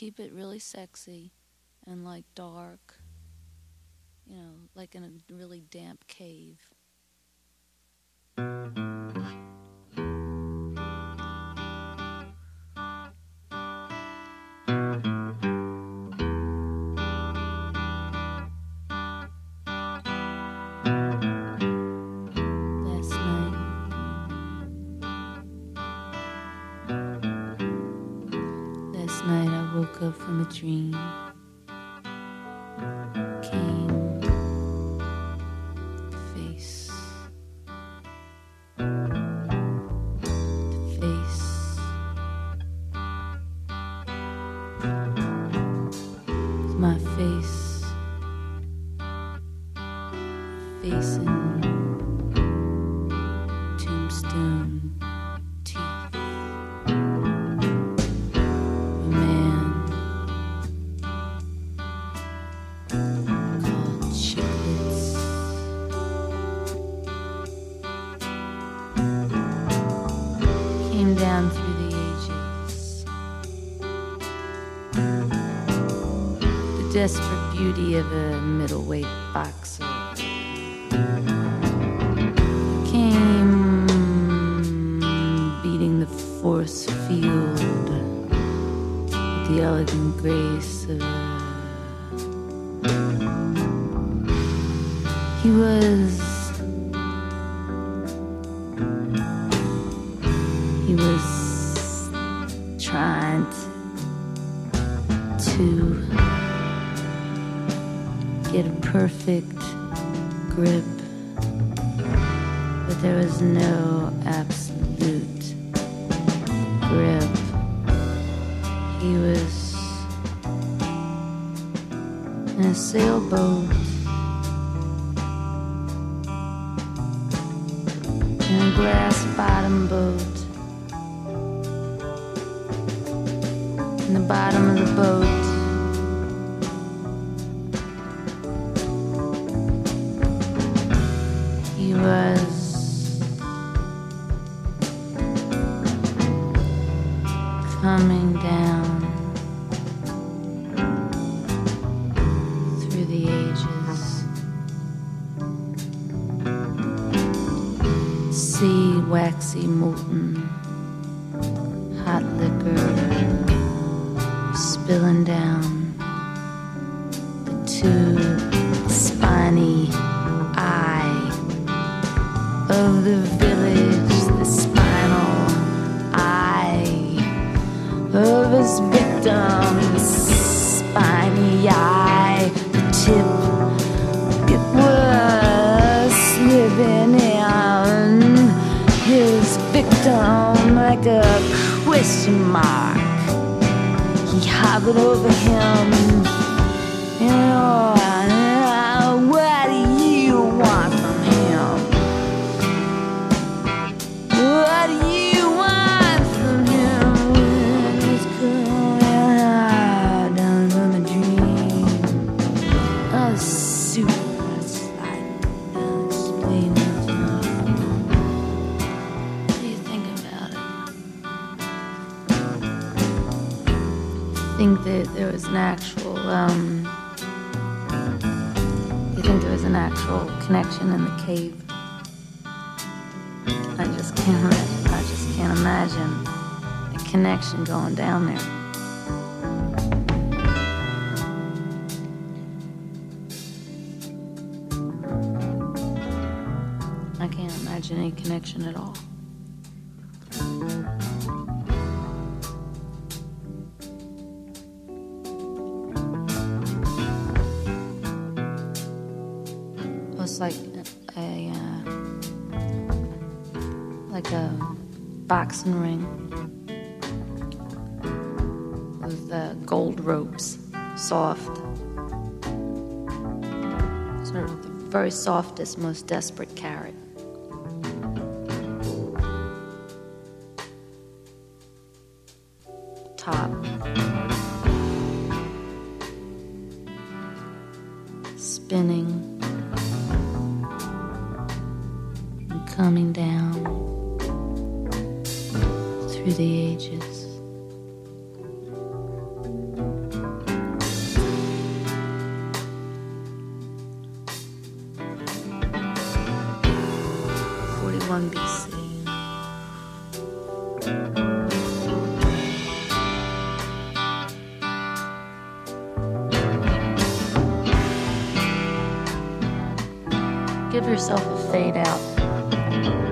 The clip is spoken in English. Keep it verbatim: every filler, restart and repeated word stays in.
keep it really sexy and like dark, you know, like in a really damp cave. Woke up from a dream, came face to face, with my face facing tombstone. Down through the ages, the desperate beauty of a middleweight boxer came beating the force field with the elegant grace of a... He was He was trying to get a perfect grip, but there was no absolute grip. He was in a sailboat, in a glass-bottom boat. In the bottom of the boat, he was coming down through the ages. Sea, waxy, molten, hot liquor spilling down the two spiny eye of the village, the spinal eye of his victim, the spiny eye, the tip, it was slipping in his victim like a question mark. He hovered over him, you know, uh, what do you want from him? What do you want from him? It's coming out down from a dream, a super slide down explain it. What do you think about it? Think that there was an actual um you think there was an actual connection in the cave? I just can't I just can't imagine a connection going down there. I can't imagine any connection at all. It's like a uh, like a boxing ring with uh, gold ropes, soft, sort of the very softest, most desperate carrot. Top, spinning. Coming down through the ages. yourself a fade out.